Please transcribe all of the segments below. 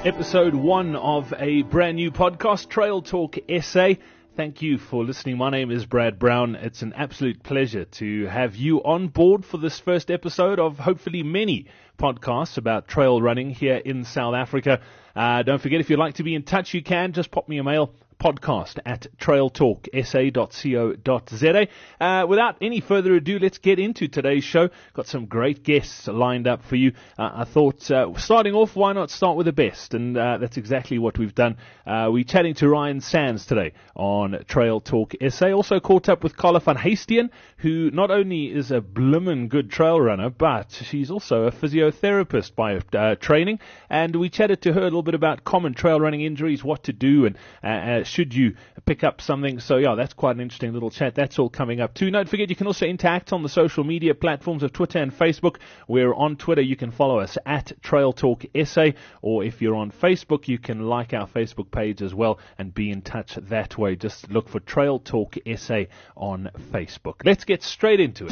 Episode 1 of a brand new podcast, Trail Talk SA. Thank you for listening. My name is Brad Brown. It's an absolute pleasure to have you on board for this first episode of hopefully many podcasts about trail running here in South Africa. Don't forget, if you'd like to be in touch, you can. Just pop me a mail, podcast@trailtalksa.co.za. Without any further ado, let's get into today's show. Got some great guests lined up for you. I thought, starting off, why not start with the best? And that's exactly what we've done. We're chatting to Ryan Sands today on Trail Talk SA. Also caught up with Carla van Heestien, who not only is a blimmin' good trail runner, but she's also a physiotherapist by training. And we chatted to her a little bit about common trail running injuries, what to do, and should you pick up something. So yeah, that's quite an interesting little chat. That's all coming up too. Don't forget, you can also interact on the social media platforms of Twitter and Facebook. We're on Twitter. You can follow us at Trail Talk SA, or if you're on Facebook, you can like our Facebook page as well and be in touch that way. Just look for Trail Talk SA on Facebook. Let's get straight into it.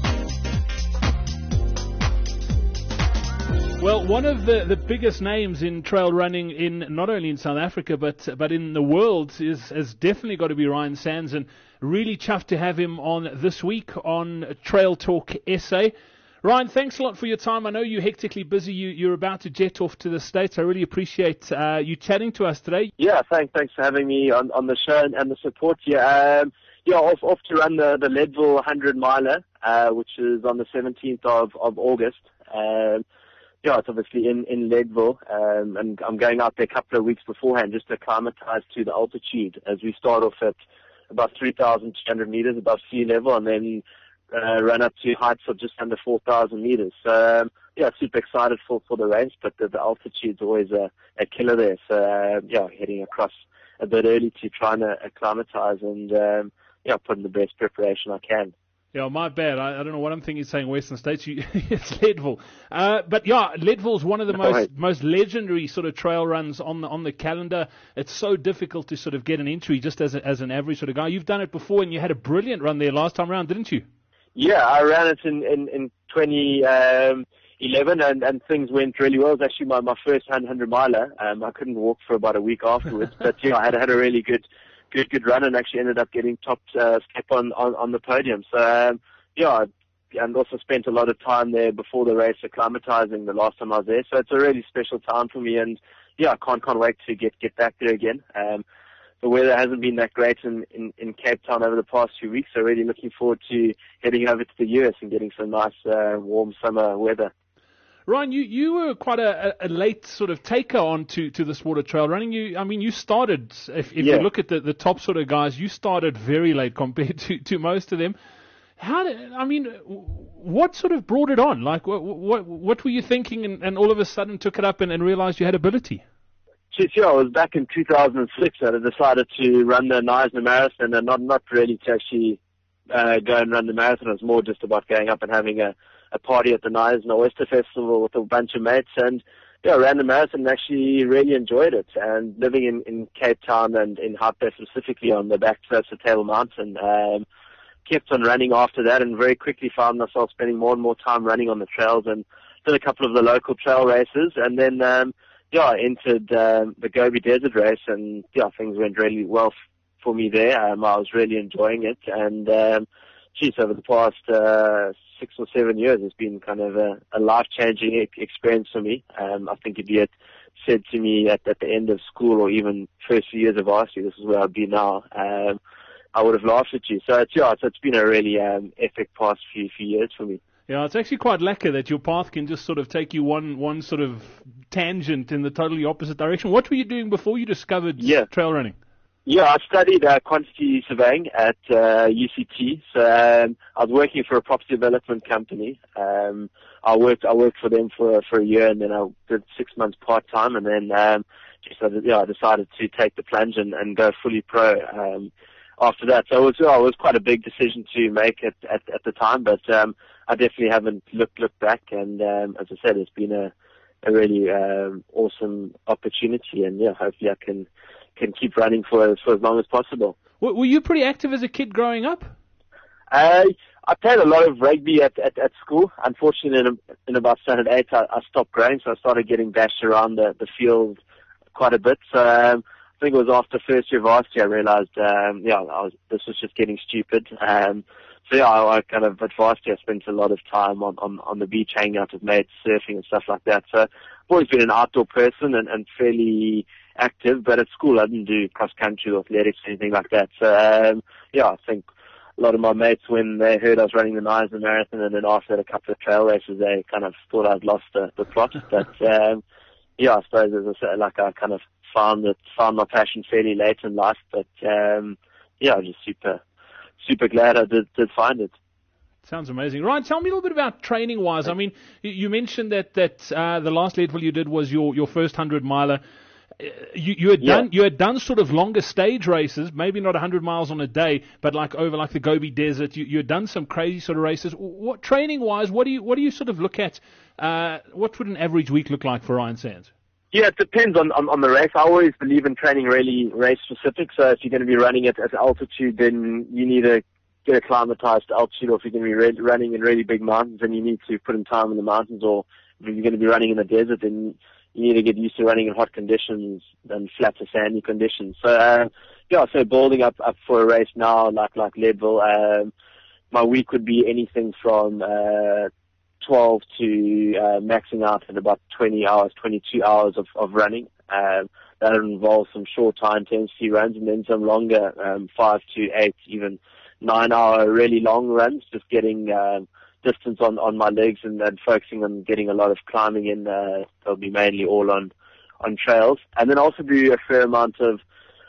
Well, one of the biggest names in trail running in not only in South Africa but in the world has definitely got to be Ryan Sands, and really chuffed to have him on this week on Trail Talk SA. Ryan, thanks a lot for your time. I know you're hectically busy. You're about to jet off to the States. I really appreciate you chatting to us today. Yeah, thanks for having me on the show and the support here. Off to run the Leadville 100 miler, which is on the 17th of August. It's obviously in Leadville, and I'm going out there a couple of weeks beforehand just to acclimatize to the altitude as we start off at about 3,200 meters above sea level and then run up to heights of just under 4,000 meters. So, super excited for the race, but the altitude's always a killer there. So, heading across a bit early to try and acclimatize and, put in the best preparation I can. Yeah, my bad. I don't know what I'm thinking saying Western States. It's Leadville. But yeah, Leadville's one of the most legendary sort of trail runs on the calendar. It's so difficult to sort of get an entry just as an average sort of guy. You've done it before and you had a brilliant run there last time around, didn't you? Yeah, I ran it in 2011 and things went really well. It was actually my first 100 miler. I couldn't walk for about a week afterwards, but I had a really good run and actually ended up getting top step on the podium. So, and also spent a lot of time there before the race acclimatizing the last time I was there. So it's a really special time for me, and I can't wait to get back there again. The weather hasn't been that great in Cape Town over the past few weeks, so really looking forward to heading over to the US and getting some nice warm summer weather. Ryan, you were quite a late sort of taker on to the sport of trail running. You started, if you look at the top sort of guys, you started very late compared to most of them. What sort of brought it on? Like, what were you thinking and all of a sudden took it up and realized you had ability? Sure, it was back in 2006 that I decided to run the Knysna Marathon, and not really to actually go and run the marathon. It was more just about going up and having a party at the Knysna Oyster Festival with a bunch of mates, and I ran the marathon and actually really enjoyed it. And living in Cape Town and in Hout Bay specifically on the back slopes of Table Mountain, kept on running after that and very quickly found myself spending more and more time running on the trails and did a couple of the local trail races, and then I entered the Gobi Desert Race, and things went really well for me there. I was really enjoying it, and over the past 6 or 7 years, it's been kind of a life-changing experience for me. I think if you had said to me at the end of school or even first few years of varsity, this is where I'd be now, I would have laughed at you. So it's been a really epic past few years for me. Yeah, it's actually quite lekker that your path can just sort of take you one sort of tangent in the totally opposite direction. What were you doing before you discovered trail running? Yeah, I studied quantity surveying at UCT. So I was working for a property development company. I worked for them for a year, and then I did 6 months part time, and then I decided to take the plunge and go fully pro after that. So it was quite a big decision to make at the time, but I definitely haven't looked back. And as I said, it's been a really awesome opportunity, and hopefully I can keep running for as long as possible. Were you pretty active as a kid growing up? I played a lot of rugby at school. Unfortunately, in about standard 8, I stopped growing, so I started getting bashed around the field quite a bit. So I think it was after first year varsity I realized, this was just getting stupid. So yeah, I kind of at varsity I spent a lot of time on the beach, hanging out with mates, surfing and stuff like that. So I've always been an outdoor person and fairly active, but at school I didn't do cross country or athletics or anything like that. So I think a lot of my mates, when they heard I was running the Knysna Marathon and then after that a couple of trail races, they kind of thought I'd lost the plot. But I suppose as I said, like I kind of found my passion fairly late in life. But just super glad I did find it. Sounds amazing. Ryan, tell me a little bit about training-wise. I mean, you mentioned that the last Leadville you did was your first 100-miler. You had done sort of longer stage races, maybe not 100 miles on a day, but like over like the Gobi Desert. You had done some crazy sort of races. What training-wise, what do you sort of look at? What would an average week look like for Ryan Sandes? Yeah, it depends on the race. I always believe in training really race specific. So if you're going to be running at altitude, then you need to get acclimatized to altitude, or if you're going to be running in really big mountains, then you need to put in time in the mountains, or if you're going to be running in the desert, then you need to get used to running in hot conditions and flat to sandy conditions. So, so building up for a race now, like Leadville, my week would be anything from, 12 to, maxing out at about 20 hours, 22 hours of running. That involves some short high intensity runs and then some longer, 5 to 8, even 9 hour really long runs, just getting, distance on my legs and focusing on getting a lot of climbing in. They'll be mainly all on trails, and then also do a fair amount of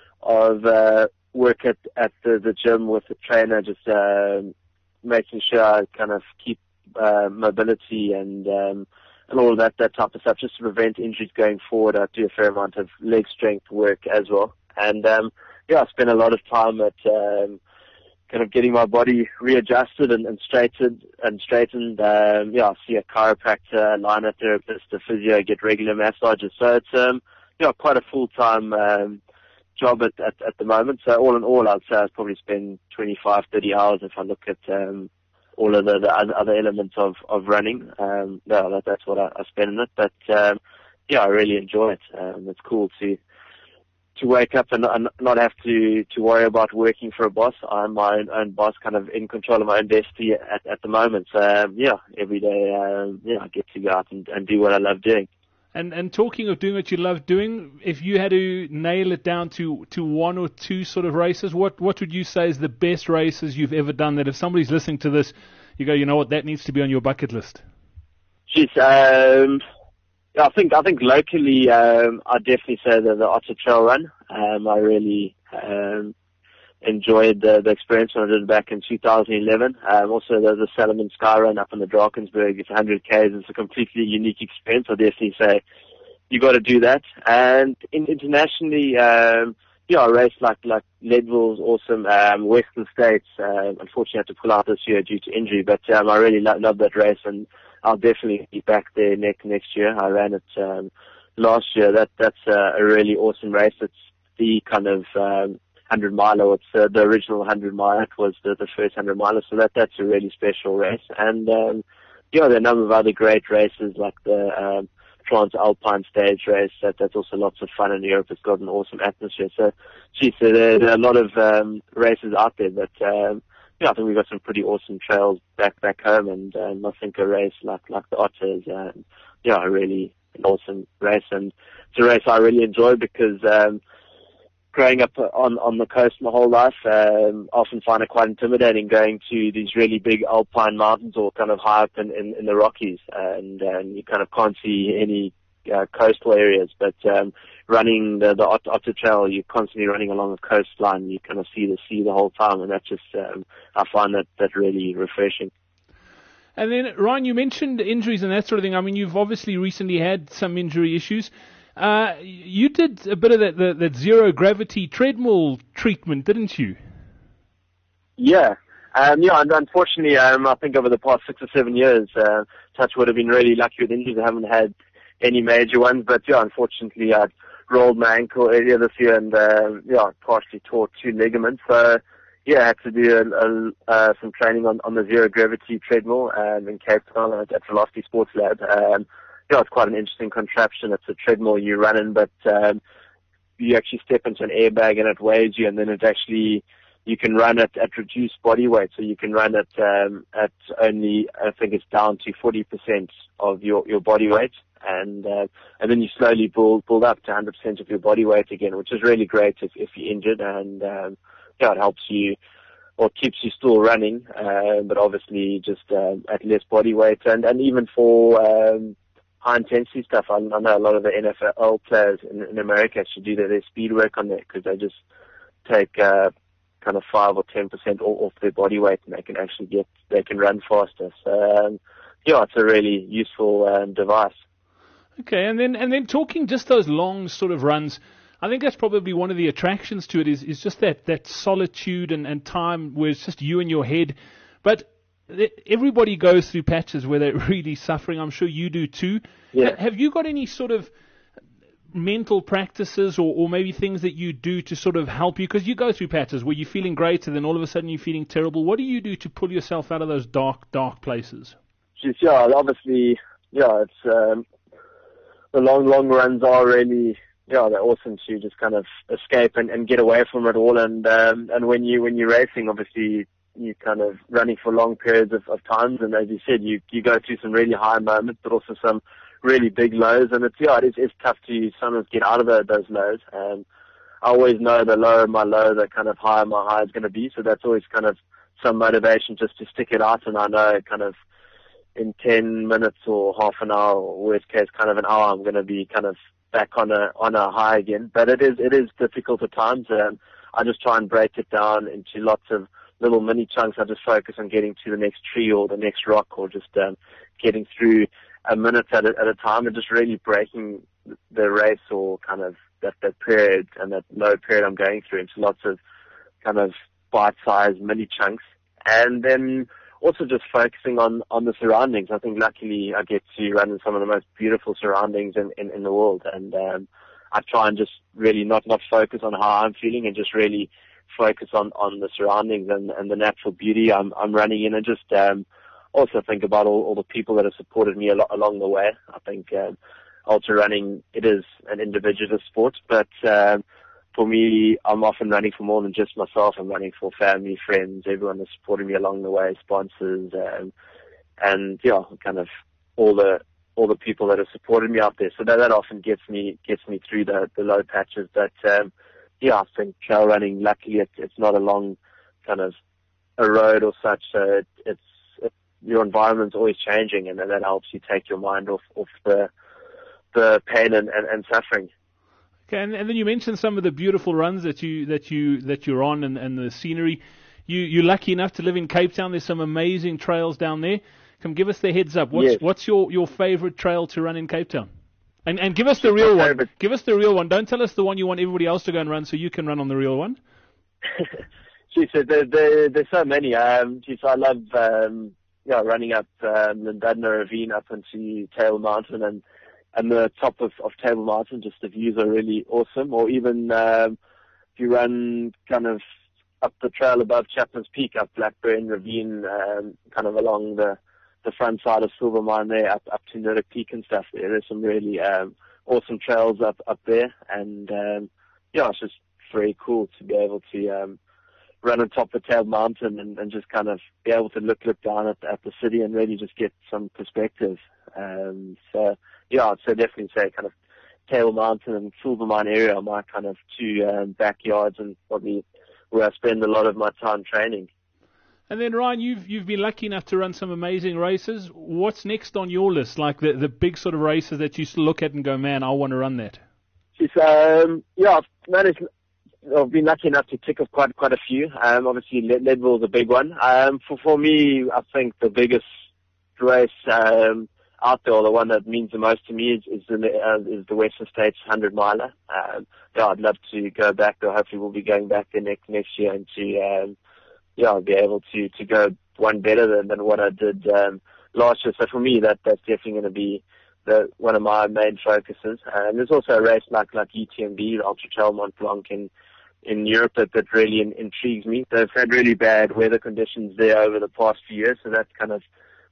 work at the gym with the trainer, just making sure I kind of keep mobility and all of that type of stuff, just to prevent injuries going forward. I do a fair amount of leg strength work as well, and I spend a lot of time at kind of getting my body readjusted and straightened. I see a chiropractor, liner therapist, a physio, get regular massages. So it's quite a full-time job at the moment. So all in all, I'd say I'd probably spend 25, 30 hours if I look at all of the other elements of running. That's what I spend in it. But I really enjoy it. It's cool to wake up and not have to worry about working for a boss. I'm my own boss, kind of in control of my own destiny at the moment. So every day I get to go out and do what I love doing. And talking of doing what you love doing, if you had to nail it down to one or two sort of races, what would you say is the best races you've ever done, that if somebody's listening to this, you go, you know what, that needs to be on your bucket list? I think locally, I'd definitely say the Otter Trail Run. I really enjoyed the experience when I did it back in 2011. Also the Salomon Sky Run up in the Drakensberg. It's 100 Ks. It's a completely unique experience. I definitely say you got to do that. And internationally, a race like Leadville's awesome. Western States, unfortunately had to pull out this year due to injury, but I really love that race, and I'll definitely be back there next year. I ran it last year. That's a really awesome race. It's the kind of 100 miler. It's the original 100 miler. It was the first 100 miler. So that's a really special race. And there are a number of other great races like the Trans-Alpine stage race. That's also lots of fun in Europe. It's got an awesome atmosphere. So there are a lot of races out there, but I think we've got some pretty awesome trails back home, and I think a race like the Otter is really an awesome race, and it's a race I really enjoy because growing up on the coast my whole life, often find it quite intimidating going to these really big alpine mountains or kind of high up in the Rockies, and you kind of can't see any coastal areas, but running the Otter Trail, you're constantly running along a coastline. You kind of see the sea the whole time, and that's just I find that really refreshing. And then, Ryan, you mentioned injuries and that sort of thing. I mean, you've obviously recently had some injury issues. You did a bit of that zero gravity treadmill treatment, didn't you? Yeah. And unfortunately, I think over the past 6 or 7 years, touch would have been really lucky with injuries. I haven't had any major ones, but unfortunately, I rolled my ankle earlier this year and partially tore 2 ligaments. So I had to do some training on the zero gravity treadmill in Cape Town at Velocity Sports Lab. it's quite an interesting contraption. It's a treadmill you run in, but you actually step into an airbag and it weighs you, and then it actually, you can run at reduced body weight. So you can run at only, I think it's down to 40% of your body weight. And then you slowly build up to 100% of your body weight again, which is really great if you're injured. And, it helps you, or keeps you still running, but obviously just at less body weight. And even for high intensity stuff, I know a lot of the NFL players in America actually do their speed work on that, because they just take kind of 5 or 10% off their body weight, and they can run faster. So it's a really useful device. Okay, and then talking just those long sort of runs, I think that's probably one of the attractions to it is just that solitude and time where it's just you and your head. But everybody goes through patches where they're really suffering. I'm sure you do too. Yeah. Have you got any sort of mental practices or maybe things that you do to sort of help you? Because you go through patches where you're feeling great and then all of a sudden you're feeling terrible. What do you do to pull yourself out of those dark places? Obviously, it's the long runs are really, they're awesome to just kind of escape and get away from it all. And when you're racing, obviously you're kind of running for long periods of times. And as you said, you go through some really high moments, but also some really big lows. And it's tough to sometimes get out of those lows. And I always know the lower my low, the kind of higher my high is going to be. So that's always kind of some motivation just to stick it out. And I know kind of in 10 minutes or half an hour, or worst case kind of an hour, I'm going to be kind of back on a high again. But it is difficult at times. I just try and break it down into lots of little mini chunks. I just focus on getting to the next tree or the next rock, or just getting through a minute at a time, and just really breaking the race or kind of that period and that low period I'm going through into lots of kind of bite-sized mini chunks. And then also just focusing on the surroundings. I think luckily I get to run in some of the most beautiful surroundings in the world. And I try and just really not focus on how I'm feeling, and just really focus on the surroundings and the natural beauty I'm running in, and just also think about all the people that have supported me along the way. I think ultra running, it is an individualist sport, but for me, I'm often running for more than just myself. I'm running for family, friends, everyone that's supported me along the way, sponsors, and kind of all the people that have supported me out there. So that often gets me through the low patches. But I think trail running, luckily, it's not a long kind of a road or such. So it's your environment's always changing, and that helps you take your mind off the pain and suffering. Okay, and then you mentioned some of the beautiful runs that you're on, and the scenery. You're lucky enough to live in Cape Town. There's some amazing trails down there. Come give us the heads up. What's your favorite trail to run in Cape Town? And give us the real one. Give us the real one. Don't tell us the one you want everybody else to go and run, so you can run on the real one. So there's so many. So I love running up Lindudna Ravine up into Table Mountain, and the top of Table Mountain, just the views are really awesome. Or even if you run kind of up the trail above Chapman's Peak, up Blackburn Ravine, kind of along the front side of Silvermine there, up to Nurek Peak and stuff there. There's some really awesome trails up there. And it's just very cool to be able to run on top of Table Mountain and just kind of be able to look down at the city and really just get some perspective. I'd definitely say kind of Table Mountain and Silvermine area are my kind of two backyards, and probably where I spend a lot of my time training. And then Ryan, you've been lucky enough to run some amazing races. What's next on your list? Like the big sort of races that you still look at and go, man, I want to run that. I've been lucky enough to tick off quite a few. Obviously Leadville is a big one. For me, I think the biggest race out there, or the one that means the most to me, is the Western States 100 miler. I'd love to go back there. Hopefully we'll be going back there next year, and to I'll be able to go one better than what I did last year. So for me, that's definitely going to be one of my main focuses. And there's also a race like UTMB, the Ultra Trail Mont Blanc in Europe that really intrigues me. They've had really bad weather conditions there over the past few years, so that's kind of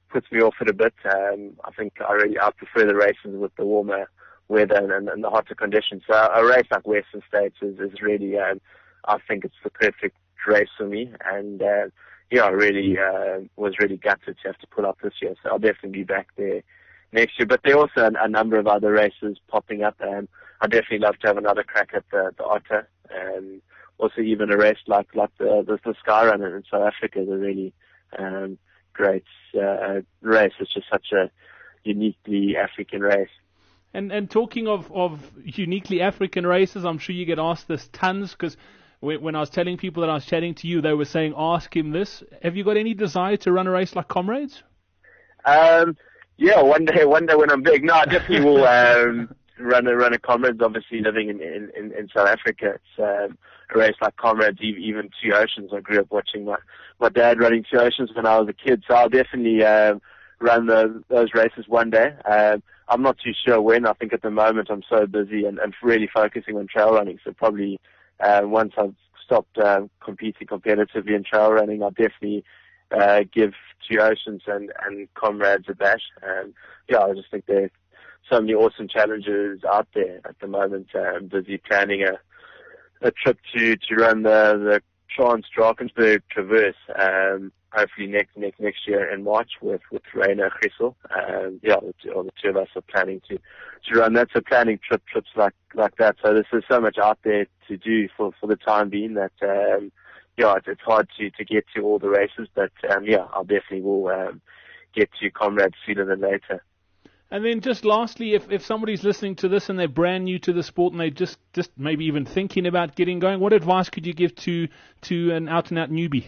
puts me off it a bit. I think I prefer the races with the warmer weather and the hotter conditions. So a race like Western States is really, I think it's the perfect race for me. And I really was really gutted to have to pull up this year. So I'll definitely be back there next year. But there are also a number of other races popping up. I'd definitely love to have another crack at the Otter. Also even a race like the Skyrunner in South Africa is a really great race. It's just such a uniquely African race. And talking of uniquely African races, I'm sure you get asked this tons, because when I was telling people that I was chatting to you, they were saying, ask him this. Have you got any desire to run a race like Comrades? Yeah, one day when I'm big. No, I definitely will run a Comrades. Obviously, living in South Africa, it's a race like Comrades, even Two Oceans. I grew up watching my dad running Two Oceans when I was a kid, so I'll definitely run those races one day. I'm not too sure when. I think at the moment I'm so busy and really focusing on trail running. So probably once I've stopped competing competitively in trail running, I'll definitely give Two Oceans and Comrades a bash. I just think there's so many awesome challenges out there at the moment. I'm busy planning a trip to run the Trans-Drakensberg Traverse. Hopefully next year in March with Rainer Grissel. The two of us are planning to run that. So planning trips like that. So there's so much out there to do for the time being that it's hard to get to all the races. But I'll definitely will get to Comrades sooner than later. And then just lastly, if somebody's listening to this and they're brand new to the sport and they just maybe even thinking about getting going, what advice could you give to an out-and-out newbie?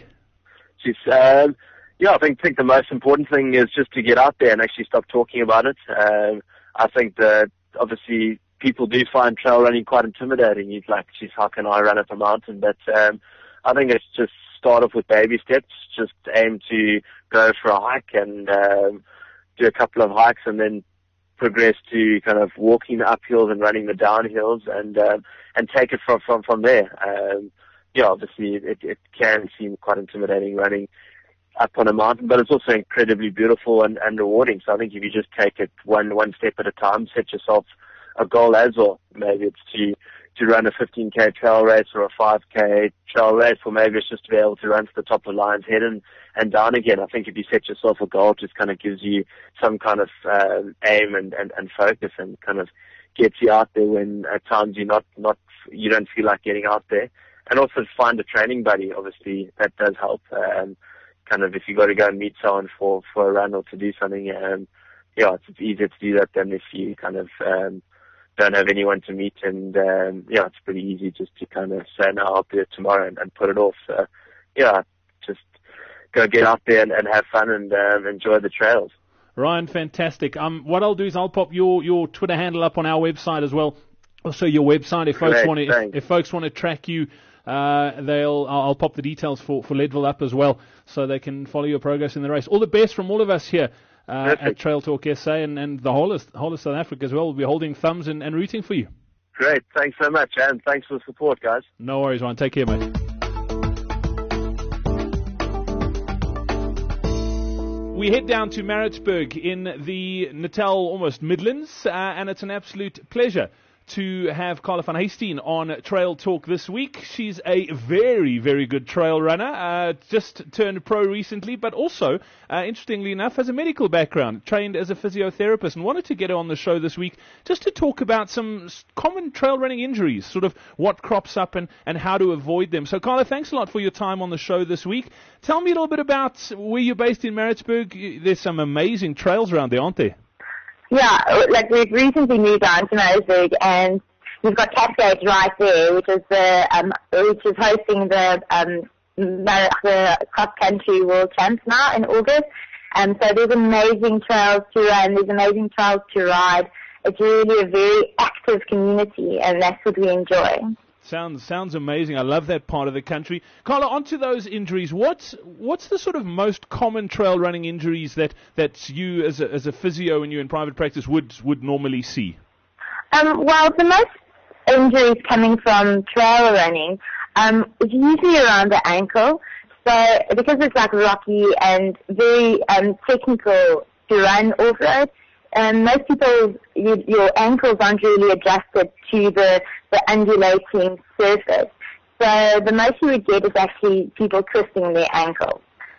I think the most important thing is just to get out there and actually stop talking about it. I think that obviously people do find trail running quite intimidating. You'd like, geez, how can I run up a mountain? But I think it's just start off with baby steps. Just aim to go for a hike and do a couple of hikes and then progress to kind of walking the uphills and running the downhills and take it from there. Obviously it can seem quite intimidating running up on a mountain, but it's also incredibly beautiful and rewarding. So I think if you just take it one step at a time, set yourself a goal as well. Maybe it's to run a 15K trail race or a 5K trail race, or maybe it's just to be able to run to the top of Lion's Head and down again. I think if you set yourself a goal, it just kind of gives you some kind of aim and focus and kind of gets you out there when at times you don't feel like getting out there. And also find a training buddy. Obviously, that does help. Kind of if you got to go and meet someone for a run or to do something, it's easier to do that than if you kind of don't have anyone to meet. And it's pretty easy just to kind of say, no, I'll do it tomorrow and put it off. So just go get out there and have fun and enjoy the trails. Ryan, fantastic. What I'll do is I'll pop your Twitter handle up on our website as well. Also, your website, if folks want to track you, I'll pop the details for Leadville up as well, so they can follow your progress in the race. All the best from all of us here at Trail Talk SA and the whole of South Africa as well. We'll be holding thumbs and rooting for you. Great, thanks so much, and thanks for the support, guys. No worries, Ryan. Take care, mate. We head down to Maritzburg in the Natal, almost Midlands, and it's an absolute pleasure to have Carla van Heesteen on Trail Talk this week. She's a very, very good trail runner, just turned pro recently, but also, interestingly enough, has a medical background, trained as a physiotherapist, and wanted to get her on the show this week just to talk about some common trail running injuries, sort of what crops up and how to avoid them. So, Carla, thanks a lot for your time on the show this week. Tell me a little bit about where you're based in Maritzburg. There's some amazing trails around there, aren't there? Yeah, like we've recently moved down to Maritzburg, and we've got Cascades right there, which is hosting the cross country world champs now in August. So there's amazing trails to run, there's amazing trails to ride. It's really a very active community, and that's what we enjoy. Sounds amazing. I love that part of the country. Carla, onto those injuries. What's the sort of most common trail running injuries that you as a physio and you in private practice would normally see? Well, the most injuries coming from trail running is usually around the ankle. So because it's like rocky and very technical to run off-road, most people, your ankles aren't really adjusted to the undulating surface. So the most you would get is actually people twisting their ankles,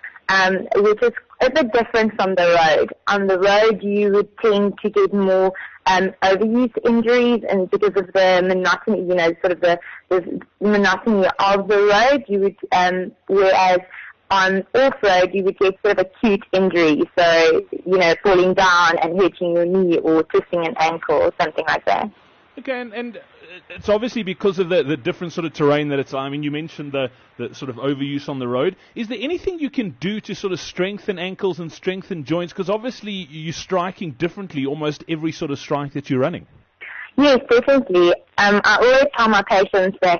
which is a bit different from the road. On the road, you would tend to get more overuse injuries, and because of the monotony, sort of the monotony of the road, you would, whereas on off-road, you would get sort of acute injury, so, falling down and hurting your knee or twisting an ankle or something like that. Okay, and it's obviously because of the different sort of terrain that it's, I mean, you mentioned the sort of overuse on the road. Is there anything you can do to sort of strengthen ankles and strengthen joints? Because obviously you're striking differently almost every sort of strike that you're running. Yes, definitely. I always tell my patients that,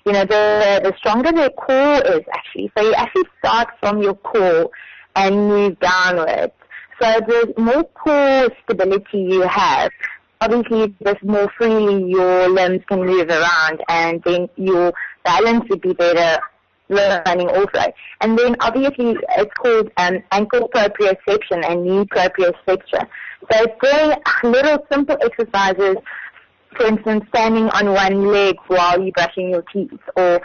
the stronger their core is actually. So you actually start from your core and move downwards. So the more core stability you have, obviously the more freely your limbs can move around, and then your balance would be better running off-road. And then obviously it's called ankle proprioception and knee proprioception. So it's doing little simple exercises, for instance, standing on one leg while you're brushing your teeth, or,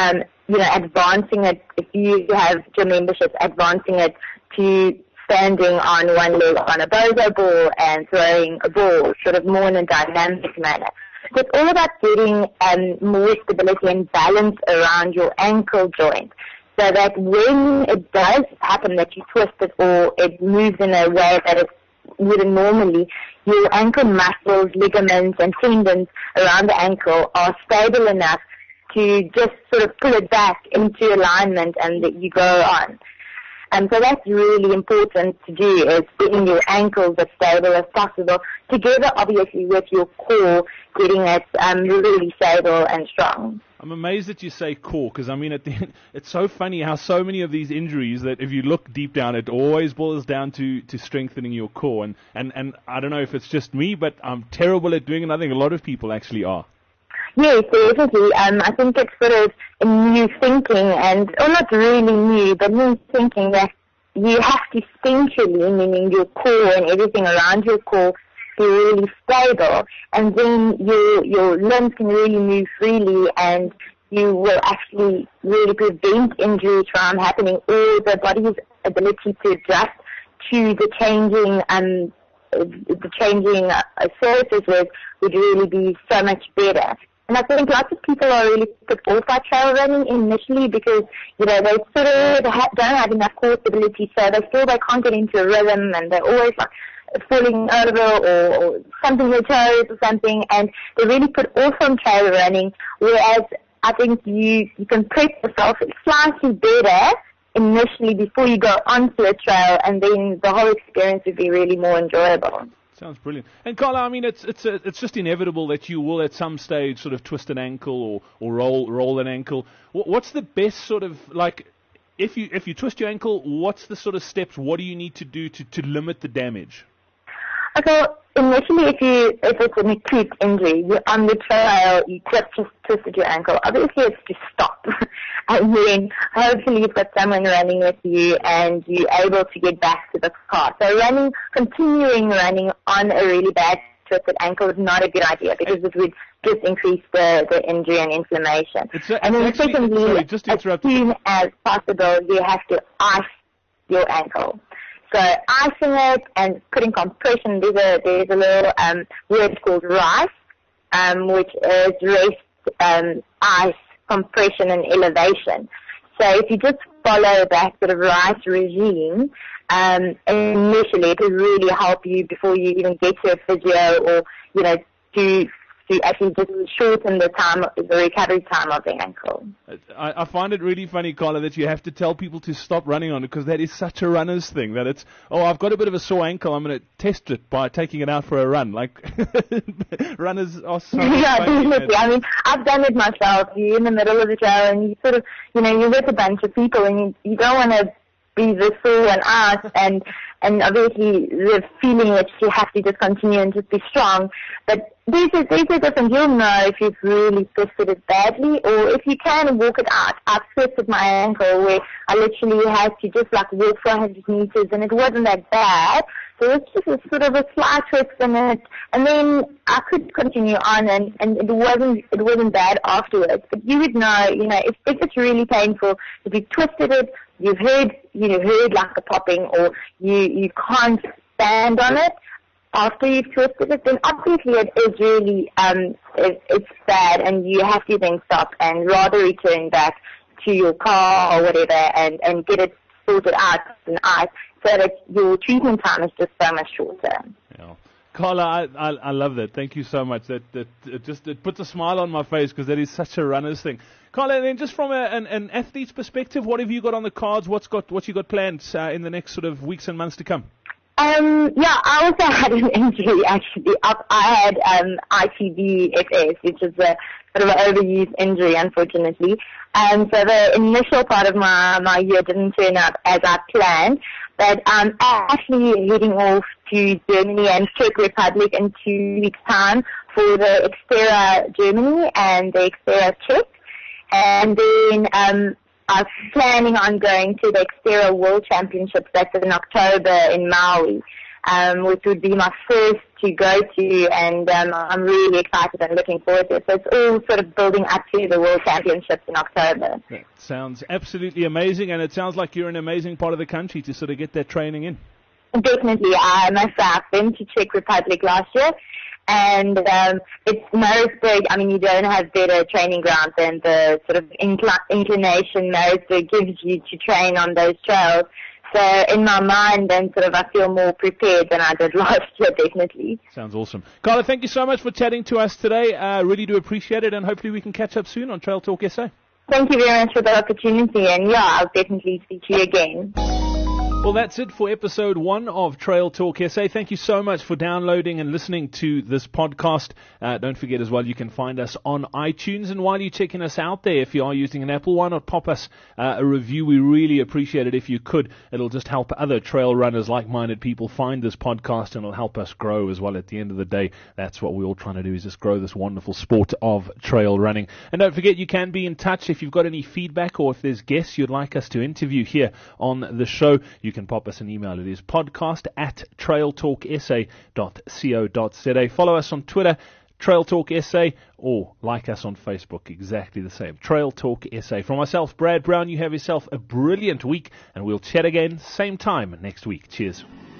advancing it, if you have gym membership, advancing it to standing on one leg on a bozo ball and throwing a ball, sort of more in a dynamic manner. So it's all about getting more stability and balance around your ankle joint, so that when it does happen that you twist it or it moves in a way that it wouldn't normally, your ankle muscles, ligaments, and tendons around the ankle are stable enough to just sort of pull it back into alignment and that you go on. And so that's really important to do, is getting your ankles as stable as possible, together obviously with your core, getting it really stable and strong. I'm amazed that you say core, because I mean, it's so funny how so many of these injuries, that if you look deep down, it always boils down to strengthening your core. And I don't know if it's just me, but I'm terrible at doing it. I think a lot of people actually are. Yes, definitely. I think it's sort of a new thinking, or not really new, but new thinking that you have to centrally, meaning your core and everything around your core, be really stable, and then your limbs can really move freely, and you will actually really prevent injuries from happening, or the body's ability to adjust to the changing surfaces would really be so much better. And I think lots of people are really put off by trail running initially because, they sort of don't have enough core stability, so they can't get into a rhythm, and they're always like falling over or something their toes or something, and they really put off on trail running, whereas I think you can prep yourself slightly better initially before you go onto a trail, and then the whole experience would be really more enjoyable. Sounds brilliant. And Carla, I mean, it's just inevitable that you will at some stage sort of twist an ankle or roll an ankle. What's the best sort of, like, if you twist your ankle, what's the sort of steps? What do you need to do to limit the damage? Okay, initially if it's an acute injury, you're on the trail, you just twisted your ankle, obviously it's to stop. And then hopefully you've got someone running with you and you're able to get back to the car. So continuing running on a really bad twisted ankle is not a good idea, because it would just increase the injury and inflammation. And then secondly, as soon as possible, you have to ice your ankle. So icing it and putting compression, there's a little word called RICE, which is rest, ice, compression, and elevation. So if you just follow that sort of RICE regime, initially it will really help you before you even get to a physio, or, to actually just shorten the recovery time of the ankle. I find it really funny, Carla, that you have to tell people to stop running on it, because that is such a runner's thing, that it's, I've got a bit of a sore ankle, I'm going to test it by taking it out for a run. Like, runners are so Yeah, definitely. I mean, I've done it myself. You're in the middle of the trail and you sort of, you're with a bunch of people and you don't want to be the sore and us, and obviously the feeling that you have to just continue and just be strong. But there's a difference. You'll know if you've really twisted it badly, or if you can walk it out. I've twisted my ankle where I literally had to just like walk 400 meters, and it wasn't that bad. So it was just a sort of a slight twist in it, and then I could continue on, and it wasn't bad afterwards. But you would know, if it's really painful, if you twisted it, you've heard like a popping, or you can't stand on it after you've twisted it, then obviously it is really, it's bad, and you have to then stop and rather return back to your car or whatever and get it sorted out in ice, so that your treatment time is just so much shorter. Yeah. Carla, I love that. Thank you so much. That it puts a smile on my face, because that is such a runner's thing. Carla, then just from an athlete's perspective, what have you got on the cards? What you got planned in the next sort of weeks and months to come? I also had an injury actually. I had ITBFS, which is a sort of an overused injury, unfortunately. So the initial part of my year didn't turn out as I planned, but I'm actually heading off to Germany and Czech Republic in 2 weeks' time for the Xterra Germany and the Xterra Czech. And then I'm planning on going to the Xterra World Championships that's in October in Maui, which would be my first to go to, and I'm really excited and looking forward to it. So it's all sort of building up to the World Championships in October. That sounds absolutely amazing, and it sounds like you're an amazing part of the country to sort of get that training in. Definitely. I must say, I've been to Czech Republic last year, and it's Maritzburg. I mean, you don't have better training grounds than the sort of inclination Maritzburg gives you to train on those trails. So in my mind, then sort of I feel more prepared than I did last year, definitely. Sounds awesome. Carla, thank you so much for chatting to us today. Really do appreciate it, and hopefully we can catch up soon on Trail Talk SA. Thank you very much for the opportunity, and yeah, I'll definitely speak to you again. Well, that's it for episode 1 of Trail Talk SA. Thank you so much for downloading and listening to this podcast. Don't forget as well, you can find us on iTunes. And while you're checking us out there, if you are using an Apple, why not pop us a review? We really appreciate it if you could. It'll just help other trail runners, like-minded people find this podcast, and it'll help us grow as well. At the end of the day, that's what we're all trying to do, is just grow this wonderful sport of trail running. And don't forget, you can be in touch if you've got any feedback, or if there's guests you'd like us to interview here on the show. You can pop us an email. It is podcast@trailtalksa.co.za. Follow us on Twitter, Trail Talk SA, or like us on Facebook, exactly the same, Trail Talk SA. From myself, Brad Brown, you have yourself a brilliant week, and we'll chat again same time next week. Cheers.